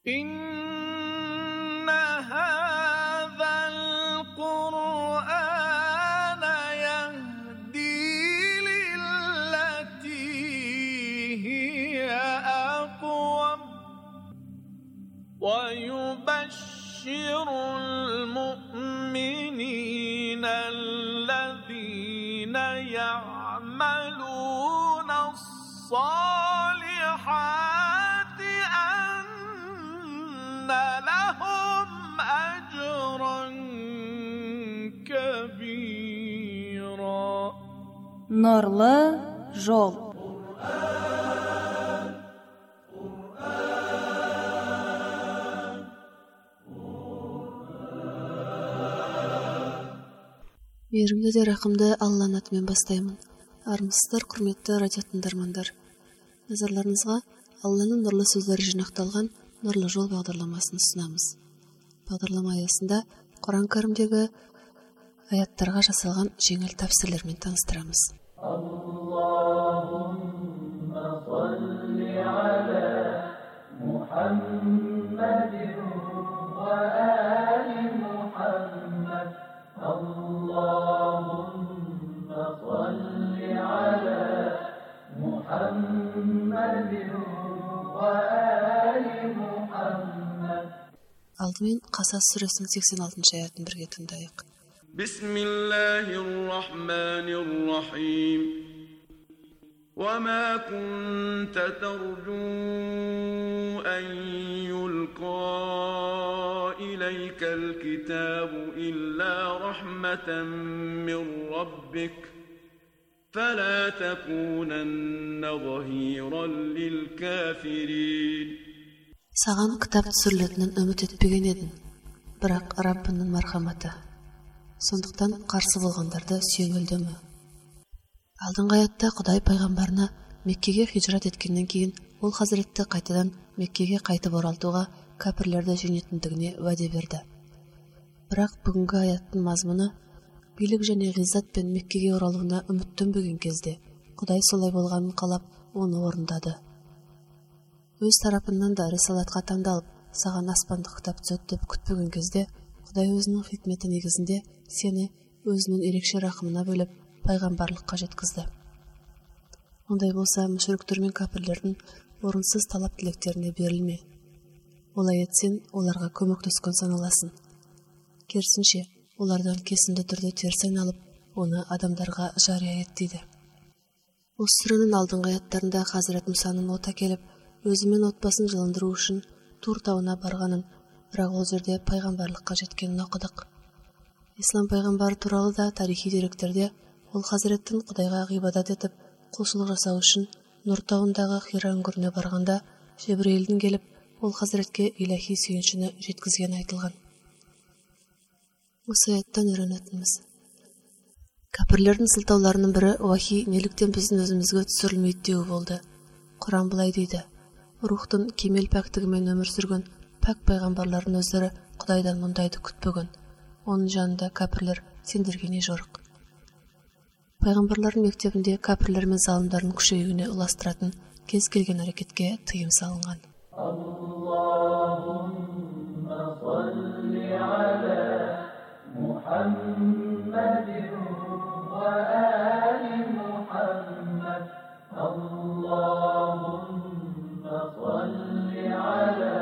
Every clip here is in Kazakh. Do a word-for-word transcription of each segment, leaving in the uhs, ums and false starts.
إن هذا القرآن يهدي للتي هي أقوم ويبشر المؤمنين الذين يعملون الصالحات أن لهم أجرا كبيرا. Нурлы жол. Мейірімді де рақымды Алланың атымен бастаймын. Армысыздар, құрметті радио тыңдармандар. Назарларыңызға Алланың нұрлы сөздері жинақталған Нұрлы жол бағдарламасын ұсынамыз. Бағдарлама аясында Құран кәрімдегі аяттарға жасалған жеңіл тәпсірлермен таныстырамыз. Аллахумма салли аля Мухаммадин ва али Мухаммад. Аллахумма салли аля Мухаммадин ва али Мухаммад. Алдымен Қасас сүресінің сексен алтыншы аятын бірге тыңдайық. Бисмиллахир-рахманир-рахим. وما كنت ترجو أن يلقى إليك الكتاب إلا رحمة من ربك فلا تكونن ظهيرا للكافرين. Саған кітап түсірілетінін үміт етпеген едің, бірақ Раббының мархаматы. Сондықтан қарсы болғандарды сүйеңілдеме. Алдыңғы аятта Құдай пайғамбарына Меккеге хижрат еткеннен кейін ол хазіретті қайтадан Меккеге қайтып оралтуға кәпірлерді жөнетіндігіне уәде берді. Бірақ бүгінгі аяттың мазмұны билік және ғиззат пен Меккеге оралуына үміттенбеген кезде Құдай солай болғанын қалап оны орындады. Өз тарапынан да рисалатқа таңдалып, саған аспандық кітап түседі деп күтпеген кезде Құдай өзінің хикметі негізінде сені өзінің ерекше рахымына бөліп пайғамбарлыққа жеткізді. Ондай болса, мүшриктер мен кәпірлердің орынсыз талап тілектеріне берілме. Олай етсең, оларға көмектескен саналасың. Керісінше, олардан кесімді түрде теріс айналып, оны адамдарға жария ет дейді. Осы сүренің алдыңғы аяттарында Хазірет Мұсаның ота келіп, өзі мен отбасын жылындыру үшін Тур тауына барғанын, бірақ ол жерде пайғамбарлыққа жеткенін оқыдық. Ислам пайғамбары туралы да тарихи деректерде ол Хазіреттің Құдайға ғибадат етіп, құлшылық жасау үшін Нұр тауындағы Хира үңгіріне барғанда Жебірейілдің келіп, ол Хазіретке илахи сүйіншіні жеткізген айтылған. Осы аяттан үйренетініміз. Кәпірлердің сылтауларының бірі уахи неліктен біздің өзімізге түсірілмейді деуі болды. Құран былай дейді: рухтың кемел пәктігімен өмір сүрген пәк пайғамбарлардың өздері Құдайдан мұндайды күтпеген. Оның жанында кәпірлер сендерге не жорық. Пайғамбарлардың мектебінде кәпірлер мен залымдардың күшеюіне ұластыратын кез келген әрекетке тыйым салынған. Аллахумма салли аля Мухаммадин ва али Мухаммад. Аллахумма салли аля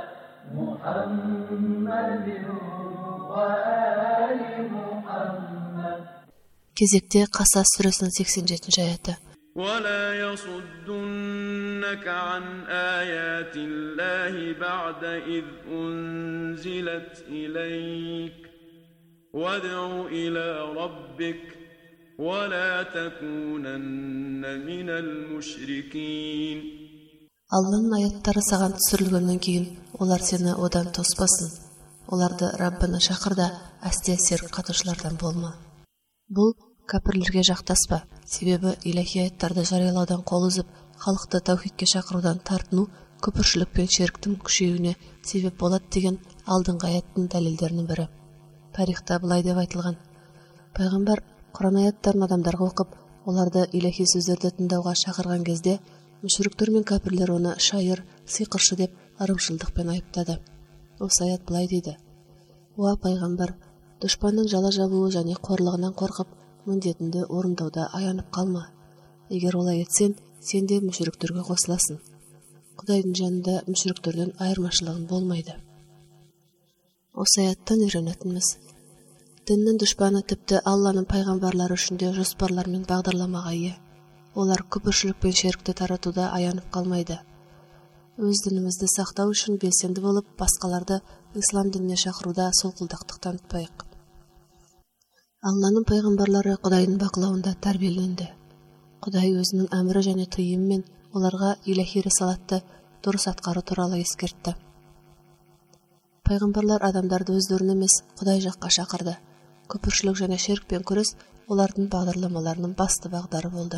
Мухаммадин ва али Мухаммад. Кезекте Қасас сүресінің сексен жетінші аяты. وَلَا يَصُدُّنَّكَ عَنْ آيَاتِ اللَّهِ بَعْدَ إِذْ أُنْزِلَتْ إِلَيْكَ وَادْعُ إِلَى رَبِّكَ وَلَا تَكُونَنَّ مِنَ الْمُشْرِكِينَ. Алланың аяттары саған түсірілгеннен кейін олар сені одан тоспасын. Оларды Раббына шақырда әсте серік қатушылардан болма. Бұл кәпірлерге жақтаспа, себебі илахи аяттарды жариялаудан қол үзіп, халықты таухидке шақырудан тартыну күпіршілік пен ширктің күшеюіне себеп болады деген алдыңғы аяттың дәлелдерінің бірі. Тарихта былай деп айтылған: пайғамбар Құран аяттарын адамдарға оқып, оларды илахи сөздерді тыңдауға шақырған кезде, мүшриктер мен кәпірлер оны шайыр, сиқыршы деп ырымшылдықпен айыптады. Осы аят былай дейді: «Уа пайғамбар, дұшпанның жала жабуы және қорлығынан қорқып, міндетіңді орындауда аянып қалма. Егер олай етсең, сен де мүшриктерге қосыласың. Құдайдың жанында мүшриктерден айырмашылығың болмайды». Осы аяттан үйренетініміз: діннің дұшпаны тіпті Алланың пайғамбарлары үшін де жоспарлар мен бағдарламаға ие. Олар күпіршілік пен шерікті таратуда аянып қалмайды. Өз дінімізді сақтау үшін белсенді болып, басқаларды ислам дініне шақыруда солқылдақтық танытпайық. Алланың пайғамбарлары Құдайдың бақылауында тәрбиеленді. Құдай өзінің әмірі және тыйымымен оларға иләһи рисалатты дұрыс атқару туралы ескертті. Пайғамбарлар адамдарды өздерін емес, Құдай жаққа шақырды. Күпіршілік және шерікпен күрес олардың бағдарламаларының басты бағдары болды.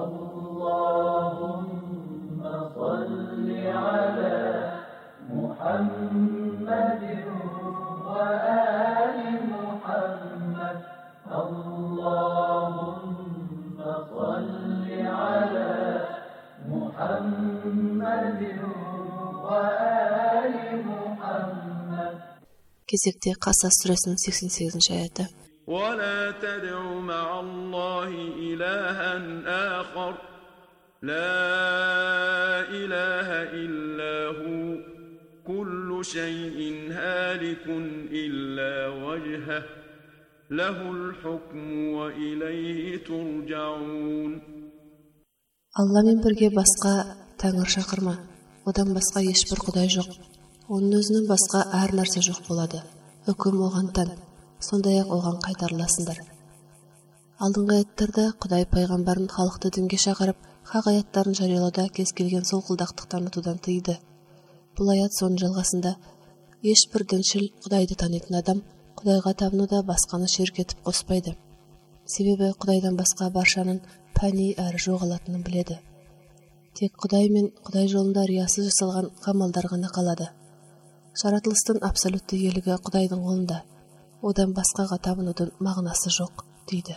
Аллахумма салли аля Мухаммадин ва али Мухаммад. Аллахумма салли аля Мухаммадин ва али Мухаммад. Кезекте Қасас сүресінің сексен сегізінші аяты. ولا تدع مع الله إلها آخر لا إله إلا هو كل شيء هالك إلا وجهه له الحكم وإليه ترجعون. Алламен бірге басқа тәңір шақырма. Одан басқа ешбір Құдай жоқ. Оның өзінің басқа әр нәрсе жоқ болады. Үкім оған тән. Сондай-ақ оған қайтарыласыңдар. Алдыңғы аяттарда Құдай пайғамбарын халықты дінге шақырып, хақ аяттарын жариялауда кез келген солқылдақтық танытудан тыйды. Бұл аят соның жалғасында: ешбір діншіл Құдайды танитын адам Құдайға табынуда басқаны шерік етіп қоспайды. Себебі Құдайдан басқа баршаның пәни әрі жоғалатынын біледі. Тек Құдай мен Құдай жолында риясыз жасалған қамалдар ғана қалады. Жаратылыстың абсолютті иелігі Құдайдың қолында. Одан басқаға табынудың мағынасы жоқ, дейді.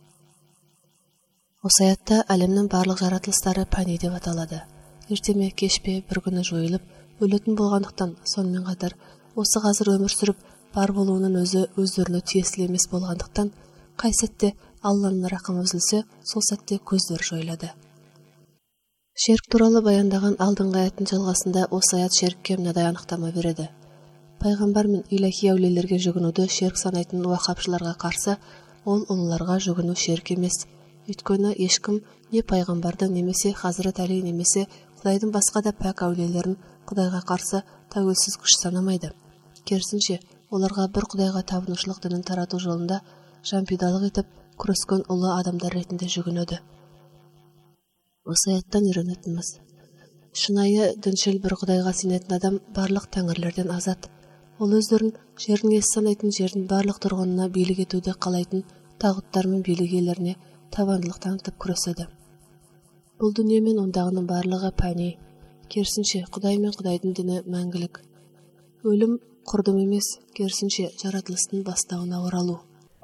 Осы аятта әлемнің барлық жаратылыстары пәни деп аталады. Ертеме кешпе бір күні жойылып, өлетін болғандықтан, сонымен қатар осы қазір өмір сүріп, бар болуының өзі өздеріне тиесілі емес болғандықтан, қай сәтте Алланың рақымы үзілсе, сол сәтте көздер жойылады. Шерік туралы баяндаған алдыңғы аяттың жалғасында осы аят шерікке мынадай анықтама береді. Пайғамбар мен иләһи әулиелерге жүгінуді шерік санайтын уахабшыларға қарсы, ол ұлыларға жүгіну шерік емес. Өйткені ешкім не пайғамбарды немесе Хазірет Әли немесе Құдайдың басқа да пәк әулиелерін Құдайға қарсы тәуелсіз күш санамайды. Керісінше, оларға бір Құдайға табынушылық дінін тарату жолында жампидалық етіп күрескен ұлы адамдар ретінде жүгінеді. Осы аяттан үйренетініміз: шынайы діншіл бір Құдайға сенетін адам барлық тәңірлерден азат. Ол өздерін жердің иесі санайтын жердің барлық тұрғынына билік етуді қалайтын тағуттар мен билік иелеріне табандылық танытып күреседі. Бұл дүние мен ондағының барлығы пәни. Керісінше, Құдай мен Құдайдың діні мәңгілік. Өлім құрдым емес, керісінше жаратылыстың бастауына оралу.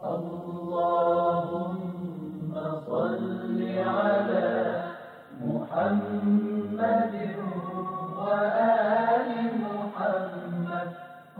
Аллахумма салли аля Мухаммадин ва али Мухаммад.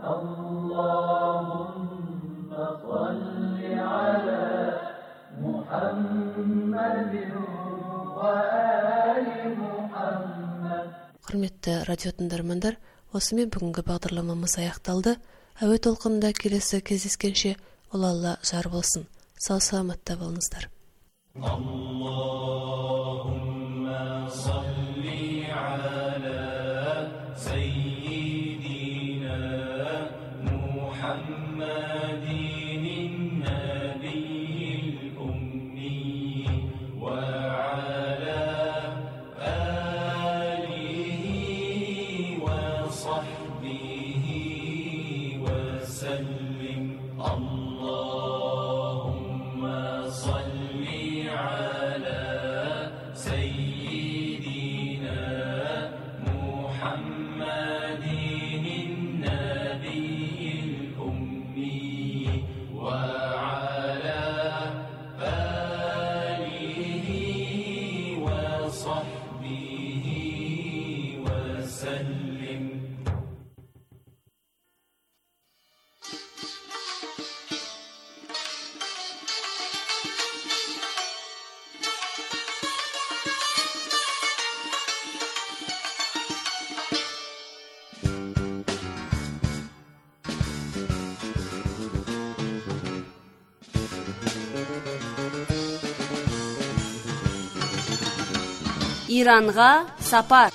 Аллахумма салли аля Мухаммадин ва али Мухаммад. Құрметті радио тыңдармандар, осымен бүгінгі бағдарламамыз аяқталды. Әуе толқынында келесі кездескенше ол Алла жар болсын. Сау саламатта болыңыздар. Аллахумма салли аля Sayyidina Muhammadin nabiyil ummi wa ala alihi wa sahbihi wa sallim. Allahumma salli ala Sayyidina Иранға сапар.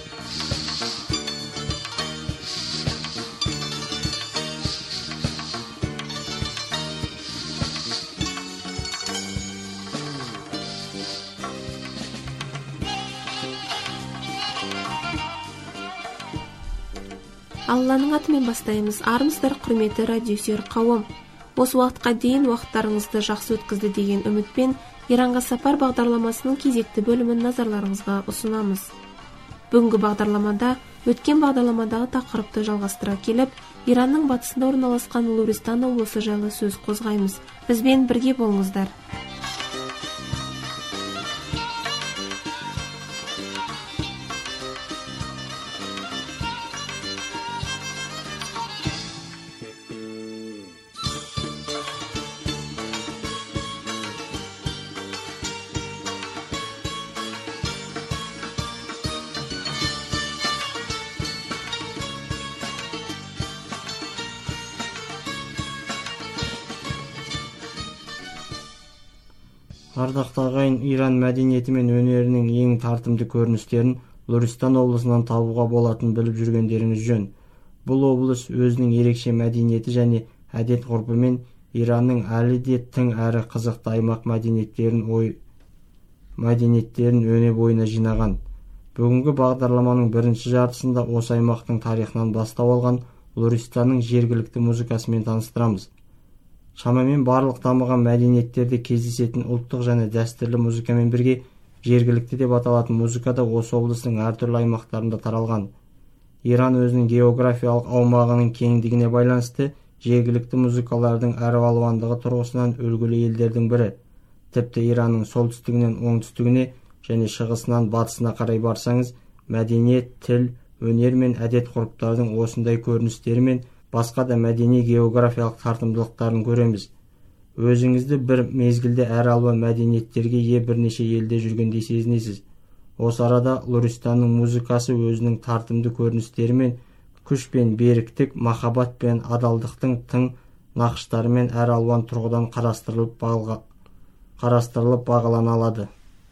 Алланың атымен бастаймыз. Армысыздар, құрметті радиосүйер қауым. Осы уақытқа дейін уақыттарыңызды жақсы өткізді деген үмітпен Иранға сапар бағдарламасының кезекті бөлімін назарларыңызға ұсынамыз. Бүгінгі бағдарламада өткен бағдарламадағы тақырыпты жалғастыра келіп, Иранның батысында орналасқан Луристан облысы жайлы сөз қозғаймыз. Бізбен бірге болыңыздар. Ардақты ағайын, Иран мәдениеті мен өнерінің ең тартымды көріністерін Луристан облысынан табуға болатынын біліп жүргендеріңіз жөн. Бұл облыс өзінің ерекше мәдениеті және әдет ғұрпымен Иранның әлі де тың әрі қызықты аймақ мәдениеттерін ой мәдениеттерін өне бойына жинаған. Бүгінгі бағдарламаның бірінші жартысында осы аймақтың тарихынан бастау алған Луристанның жергілікті музыкасымен таныстырамыз. Шамамен барлық дамыған мәдениеттерде кездесетін ұлттық және дәстүрлі музыкамен бірге жергілікті деп аталатын музыка да осы облыстың әртүрлі аймақтарында таралған. Иран өзінің географиялық аумағының кеңдігіне байланысты жергілікті музыкалардың әралуандығы тұрғысынан үлгілі елдердің бірі. Тіпті Иранның солтүстігінен оңтүстігіне және шығысынан батысына қарай барсаңыз, мәдениет, тіл, өнер мен әдет ғұрыптардың осындай көріністері мен басқа да мәдени географиялық тартымдылықтарын көреміз. Өзіңізді бір мезгілде әралуан мәдениеттерге ие бірнеше елде жүргендей сезінесіз. Осы арада Луристанның музыкасы өзінің тартымды көріністерімен күш пен беріктік, махаббат пен адалдықтың тың нақыштарымен әралуан тұрғыдан қарастырылып бағалға қарастырылып бағалана алады.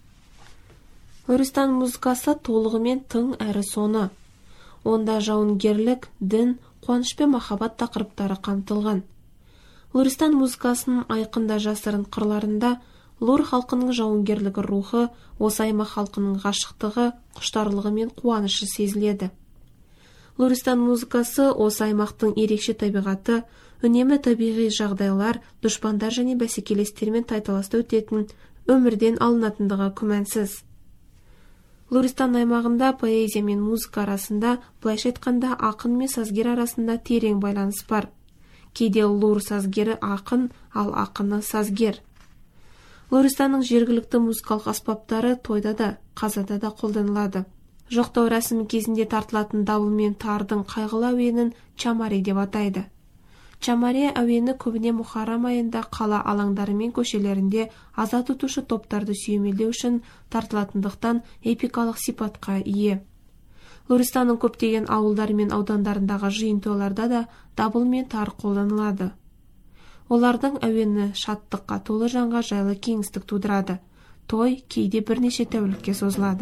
Луристан музыкасы толығымен тың әрі соны. Онда жауынгерлік, дін, қуаныш пен махаббат тақырыптары қамтылған. Луристан музыкасының айқында жасырын қырларында Лур халқының жауынгерлігі рухы, осы аймақ халқының ғашықтығы, құштарлығы мен қуанышы сезіледі. Луристан музыкасы осы аймақтың ерекше табиғаты, үнемі табиғи жағдайлар, дұшпандар және бәсекелестермен тайталаста өтетін өмірден алынатындығы күмәнсіз. Луристан аймағында поэзия мен музыка арасында, былайша айтқанда, ақын мен сазгер арасында терең байланыс бар. Кейде Лур сазгері ақын, ал ақыны сазгер. Луристанның жергілікті музыкалық аспаптары тойда да, қазада да қолданылады. Жоқтау рәсімі кезінде тартылатын дабыл мен тардың қайғылы әуенін чамари деп атайды. Чамари әуені көбіне Мұхаррам айында қала алаңдары мен көшелерінде аза тұтушы топтарды сүйемелдеу үшін тартылатындықтан эпикалық сипатқа ие. Луристанның көптеген ауылдары мен аудандарындағы жиын тойларда да дабыл мен тар қолданылады. Олардың әуені шаттыққа толы жанға жайлы кеңістік тудырады. Той кейде бірнеше тәулікке созылады.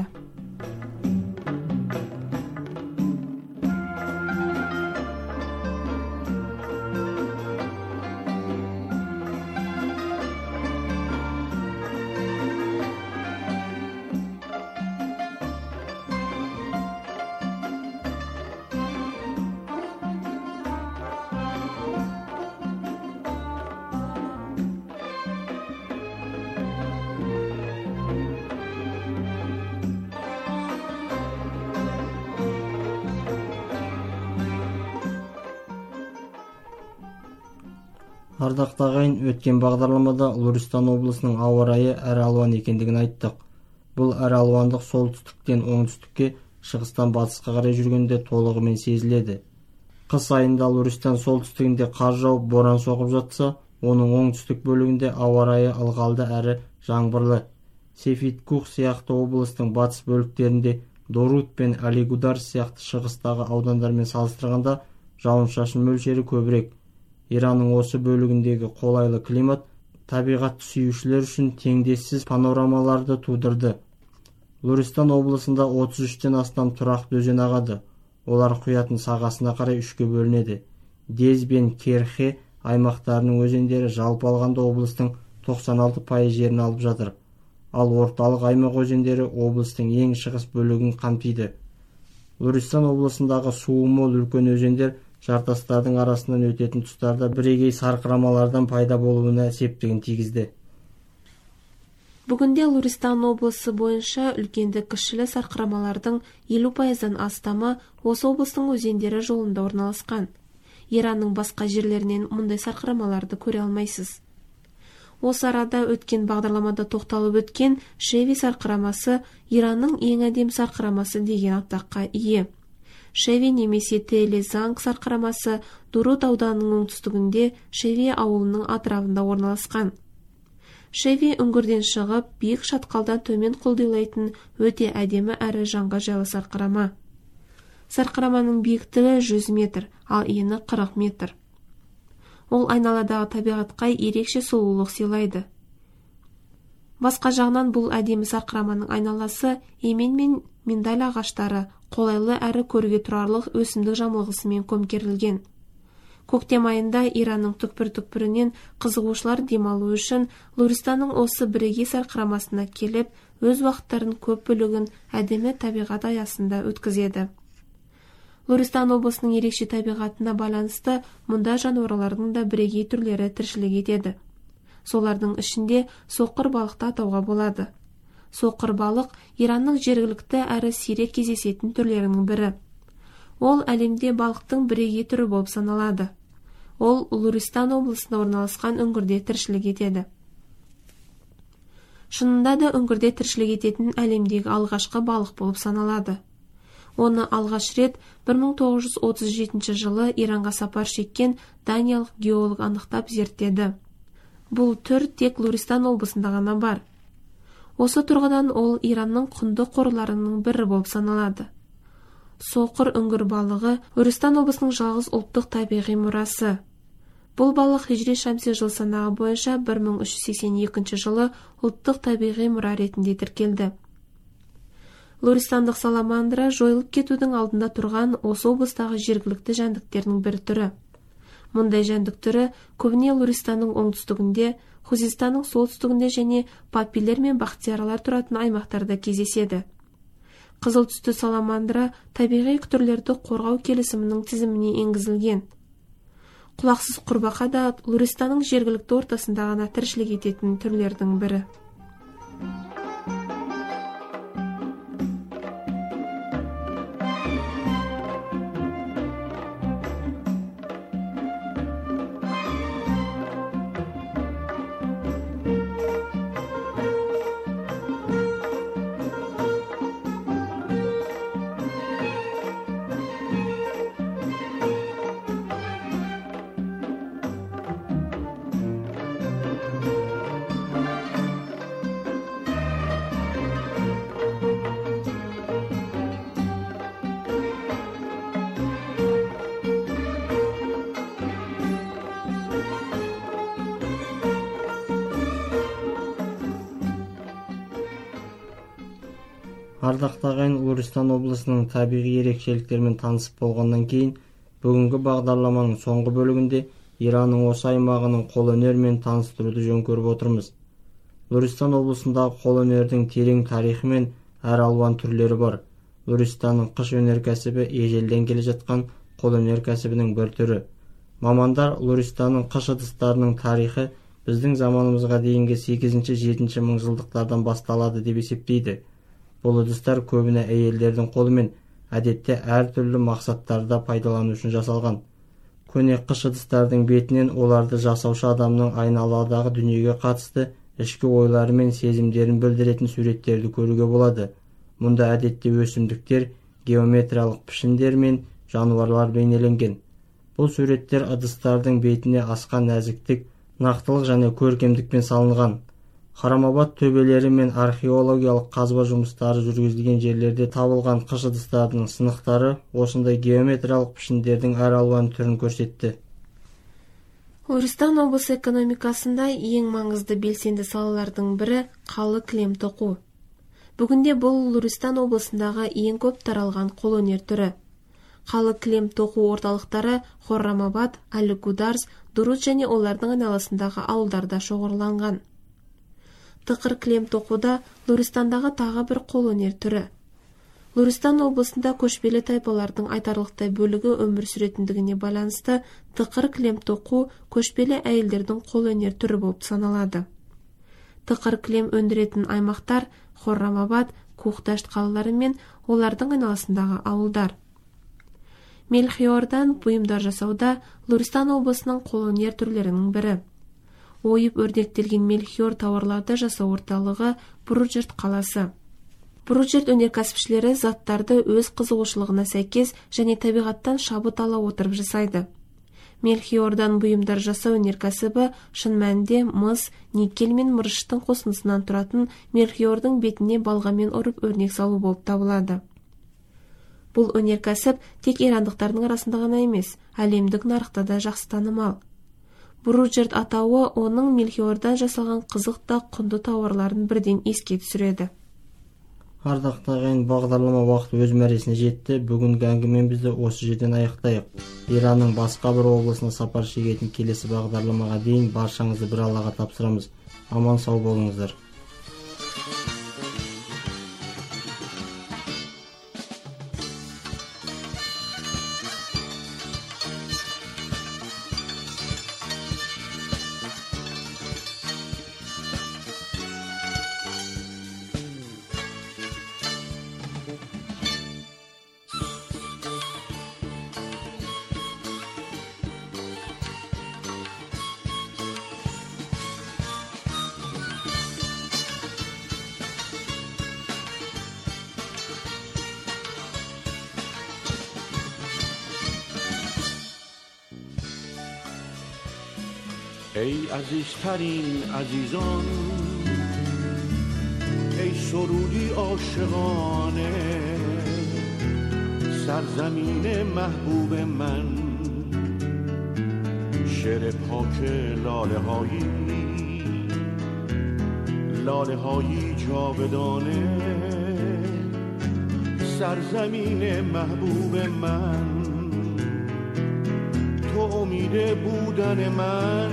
Ардақты ағайын, өткен бағдарламада Луристан облысының ауа райы әралуан екендігін айттық. Бұл әралуандық солтүстіктен оңтүстікке, шығыстан батысқа қарай жүргенде толығымен сезіледі. Қыс айында Луристан солтүстігінде қар жауып, боран соғып жатса, оның оңтүстік бөлігінде ауа райы ылғалды әрі жаңбырлы. Сефит-Кух сияқты облыстың батыс бөліктерінде Дорут пен Алигудар сияқты шығыстағы аудандармен салыстырғанда жауын-шашын мөлшері көбірек. Иранның осы бөлігіндегі қолайлы климат табиғат сүйушілер үшін теңдессіз панорамаларды тудырды. Луристан облысында отуз үчтөн астам турактуу өзен агады. Олар Куятын сагасына карай үшкө бөлүнөдү. Дезбен Керхе аймактарынын өзендери жалпы алганда облустун токсон алты пайыз жерин алып жатыр. Ал орталык аймак өзендери облустун эң чыгыс бөлүгүн камтыйды. Луристан облусундагы суу мол үлкөн өзендер жартастардын арасынан өтөтүн тустарда бирегей саркырамалардан пайда болууна септигин тийгизди. Бүгүнде Луристан облысы боюнча үлкендик кичиле саркырамалардын элүү пайыздан астамы осы облустун өзендери жолунда орналаскан. Иранның башка жерлеринен мындай саркырамаларды көрө алмайсыз. Осы арада өткен бағдарламада тоқталып өткен Шеви сарқырамасы Иранның ең әдем сарқырамасы деген атаққа ие. Шеви немесе Теле-Занг сарқырамасы Дурут ауданының оңтүстігінде Шеви ауылының атырабында орналасқан. Шеви үңгірден шығып, биік шатқалдан төмен құлдилайтын өте әдемі әрі жанға жайлы сарқырама. Сарқыраманың биіктігі жүз метр, ал ені қырық метр. Ол айналадағы табиғатқа ерекше сұлулық сыйлайды. Басқа жағынан бұл әдемі сарқыраманың айналасы емен мен миндаль ағаштары қолайлы әрі көруге тұрарлық өсімдік жамылғысымен көмкерілген. Көктем айында Иранның түкпір-түкпірінен қызығушылар демалу үшін Луристанның осы бірегей сарқырамасына келіп, өз уақыттарын көп бөлігін әдемі табиғат аясында өткізеді. Луристан облысының ерекше табиғатына байланысты мұнда жануарлардың да бірегей түрлері тіршілік етеді. Солардың ішінде соқыр балықты атауға болады. Соқыр балық Иранның жергілікті әрі сирек кездесетін түрлерінің бірі. Ол әлемде балықтың бірегей түрі болып саналады. Ол Луристан облысында орналасқан үңгірде тіршілік етеді. Шынында да үңгірде тіршілік ететін әлемдегі алғашқы балық болып саналады. Оны алғаш рет бір мың тоғыз жүз отыз жетінші жылы Иранға сапар шеккен даниялық геолог анықтап зерттеді. Бұл түр тек Луристан облысында ғана бар. Осы тұрғыдан ол Иранның құнды қорларының бірі болып саналады. Соқыр үңгір балығы Луристан облысының жалғыз ұлттық табиғи мұрасы. Бұл балық хижри шамси жыл санағы бойынша бір мың үш жүз сексен екінші жылы ұлттық табиғи мұра ретінде тіркелді. Луристандық саламандра жойылып кетудің алдында тұрған осы облыстағы жергілікті жәндіктердің бір түрі. Мұндай жәндік түрі көбіне Луристанның оңтүстігінде, Хузистанның солтүстігінде және папилер мен бақтияралар тұратын аймақтарда кездеседі. Қызыл түсті саламандра табиғи түрлерді қорғау келісімінің тізіміне енгізілген. Құлақсыз құрбақа да Луристанның жергілікті ортасында ғана тіршілік ететін түрлердің бірі. Ардактуу агайын, Луристан облысынын табигый эрекчеликтери менен таанышып болгондон кийин бүгүнкү багдарламанын соңку бөлүгүндө Иранның осы аймагынын кол өнөрү менен тааныштырууду жөн көрүп отурмуз. Луристан облусундагы кол өнөрдүн терең тарыхы менен ар алуан түрлөрү бар. Луристанның кыш өнөркәсиби эжелден келе жаткан кол өнөркәсибинин бир түрү. Мамандар Луристанның кыш ыдыстарынын тарыхы биздин заманыбызга дейинги сегизинчи жетинчи миңжылдыктардан башталады деп эсептейди. Бул ыдыстар көбүнө әйелдердин колу менен адетте ар түрлүү максаттарда пайдалануу үчүн жасалган. Көне кыш ыдыстардын бетинен оларды жасаушы адамдын айналадагы дүнүйөгө катысты ички ойлору менен сезимдерин билдиретін сүрөттөрдү көрүүгө болот. Мында адетте өсүмдүктөр, геометриялык пишимдер менен жаныбарлар бейнеленген. Бул сүрөттөр ыдыстардын бетине аскан назиктик, нактылык жана көркөмдүк менен салынган. Харамабад төбөлөрү менен археологиялык казба жумуштары жүргүзүлгөн жерлерде табылган кыш ыдыстардын сыныктары ошондой геометриялык пишимдердин ар алуан түрүн көрсөттү. Луристан облысы экономикасында ең маңызды белсенді салалардың бірі қалы кілем тоқу. Бүгінде бұл Луристан облысындағы ең көп таралған қолөнер түрі. Қалы кілем тоқу орталықтары Хоррамабад, Али-Гударс, Дурут және олардың айналасындағы ауылдарда шоғырланған. Тықыр кілем тоқуда Луристандағы тағы бір қолөнер түрі. Луристан облысында көшпелі тайпалардың айтарлықтай бөлігі өмір сүретіндігіне байланысты тықыр кілем тоқу көшпелі әйелдердің қолөнер түрі болып саналады. Тықыр кілем өндіретін аймақтар Хоррамабад, Кухдашт қалалары мен олардың айналасындағы ауылдар. Мельхиордан бұйымдар жасауда Луристан облысының қолөнер түрлерінің бірі. Ойып өрнектелген Мельхиор тауарларды жасау орталығы Буруджерт қаласы. Буруджерт өнеркәсіпшілері заттарды өз қызығушылығына сәйкес және табиғаттан шабыт ала отырып жасайды. Мельхиордан бұйымдар жасау өнеркәсібі шын мәнінде мыс, никель мен мырыштың қосындысынан тұратын Мельхиордың бетіне балғамен ұрып өрнек салу болып табылады. Бұл өнеркәсіп тек ирандықтардың арасында ғана емес, әлемдік нарықта да жақсы танымал. Буруджерт атауы оның Мельхиордан жасалған қызық та құнды тауарларын бірден еске түсіреді. Ардақты ағайын, бағдарлама уақыты өз мәресіне жетті. Бүгінгі әңгімемізді осы жерден аяқтайық. Иранның басқа бір облысына сапар шегетін келесі бағдарламаға дейін баршаңызды бір Аллаға тапсырамыз. Аман сау болыңыздар. ای عزیزترین عزیزان، ای سرودی عاشقانه، سرزمین محبوب من، شعر پاک لاله هایی، لاله هایی جاودانه، سرزمین محبوب من، تو امید بودن من،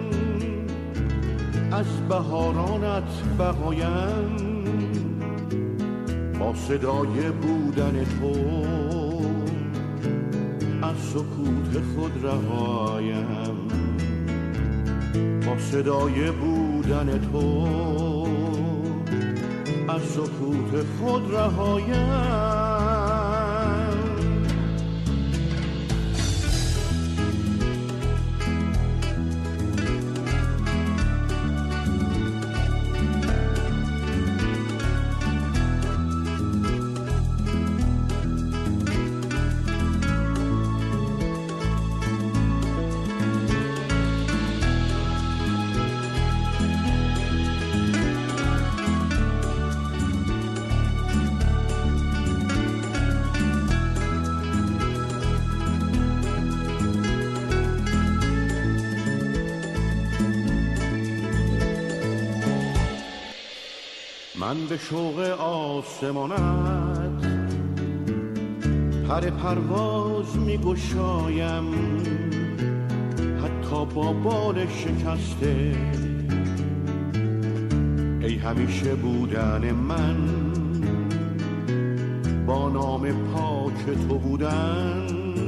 از بهارانت بقایم، با صدای بودن تو از سکوت خود رهایم، با صدای بودن تو از سکوت خود رهایم. من به شوق آسمانت پر پرواز می گشایم، حتی با بال شکسته، ای همیشه بودن من، با نام پاک تو بودن،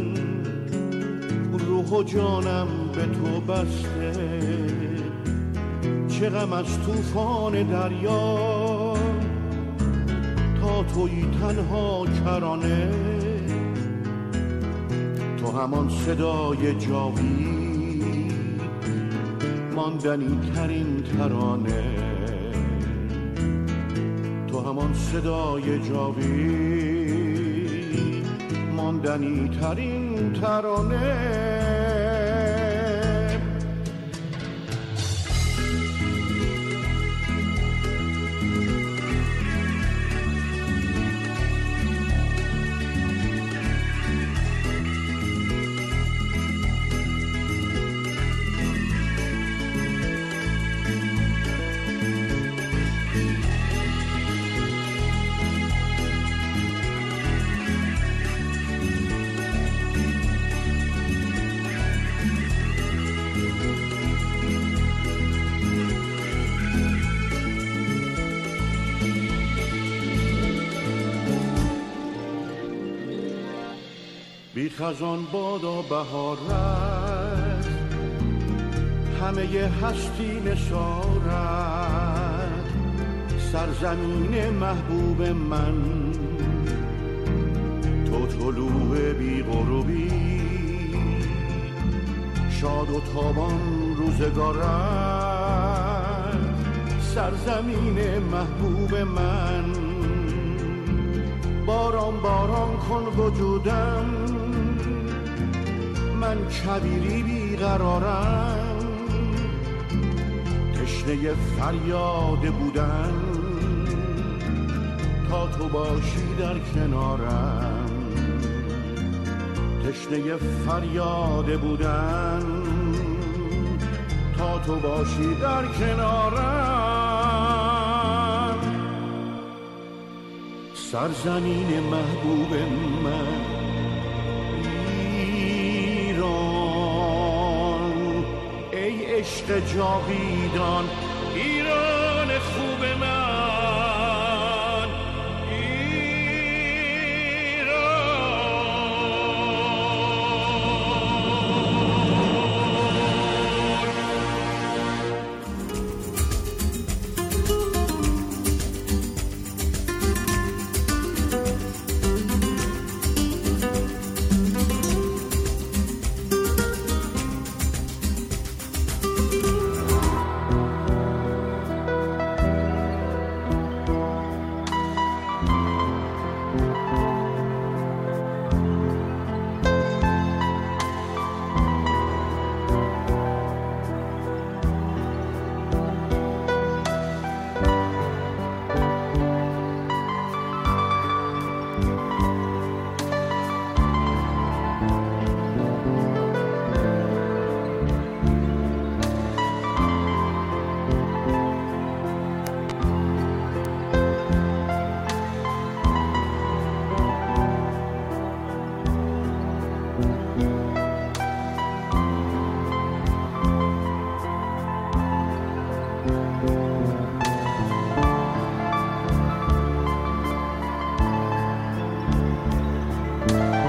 روح و جانم به تو بسته، چه غم از طوفان دریا، تا تویی تنها کرانه، تو همان صدای جاوید، ماندنی ترین ترانه، تو همان صدای جاوید، ماندنی ترین ترانه. بی خزان بادا بهارت، همه هستی نثارت، سرزمین محبوب من، تو طلوع بی غروبی، شاد و تابان روزگارت، سرزمین محبوب من. باران باران کن وجودم، من کبیری بیقرارم، تشنه فریاد بودن تا تو باشی در کنارم، تشنه فریاد بودن تا تو باشی در کنارم. سرزمین محبوب من ایران، ای عشق جاویدان، ایران خوب من. you